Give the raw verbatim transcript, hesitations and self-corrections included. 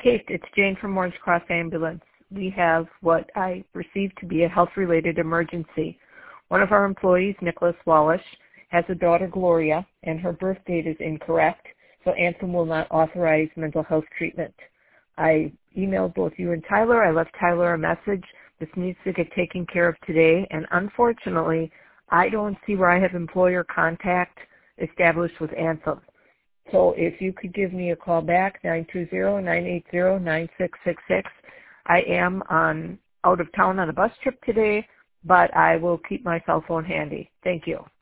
Kate, it's Jane from Orange Cross Ambulance. We have what I perceive to be a health-related emergency. One of our employees, Nicholas Wallish, has a daughter, Gloria, and her birth date is incorrect, so Anthem will not authorize mental health treatment. I emailed both you and Tyler. I left Tyler a message. This needs to get taken care of today, and unfortunately, I don't see where I have employer contact established with Anthem. So if you could give me a call back, nine two zero, nine eight zero, nine six six six. I am on out of town on a bus trip today, but I will keep my cell phone handy. Thank you.